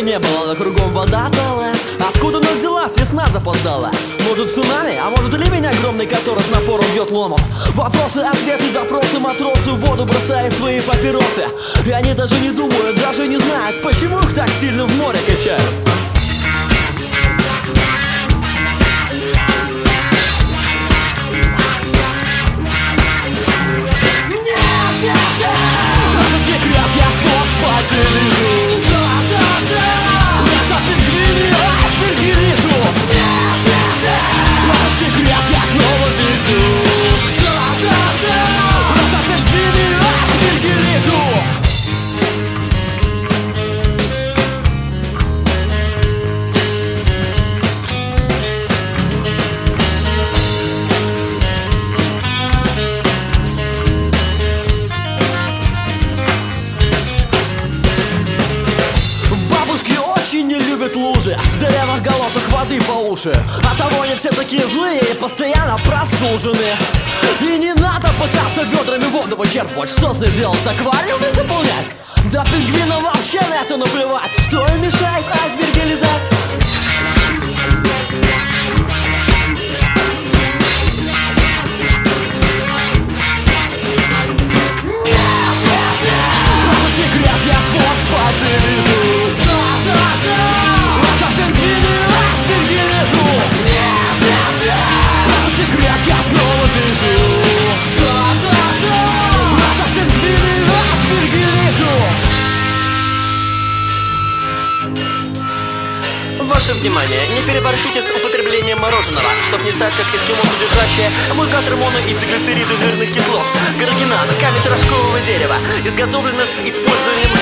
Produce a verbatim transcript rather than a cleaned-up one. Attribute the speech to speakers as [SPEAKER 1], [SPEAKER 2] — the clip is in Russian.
[SPEAKER 1] не было, но кругом вода тала. Откуда она взялась, весна запоздала? Может цунами, а может ливень огромный, который с напором бьет ломом? Вопросы, ответы, допросы, матросы в воду бросают свои папиросы. И они даже не думают, даже не знают, почему их так сильно в море качают. Лежу. Да, да, да. Это пингвины, айсберги вижу. Нет, нет, нет. Этот секрет я снова вижу. Да, да, да. Это пингвины, айсберги вижу. Не любят лужи, в деревах галошек воды по уши. Оттого они все такие злые и постоянно просужены. И не надо пытаться ведрами воду вычерпывать. Что с ней делать, с аквариумами заполнять? Да пингвинам вообще на это наплевать. Что им мешает айсберги лизать? Нет, нет, нет. Этот секрет я сквозь пальцы вижу.
[SPEAKER 2] Ваше внимание, не переборщите с употреблением мороженого, чтобы не стать как эскимо, содержащее амульгатор моно и циглицериды жирных кислот, каротинан, камень рожкового дерева, изготовлено с использованием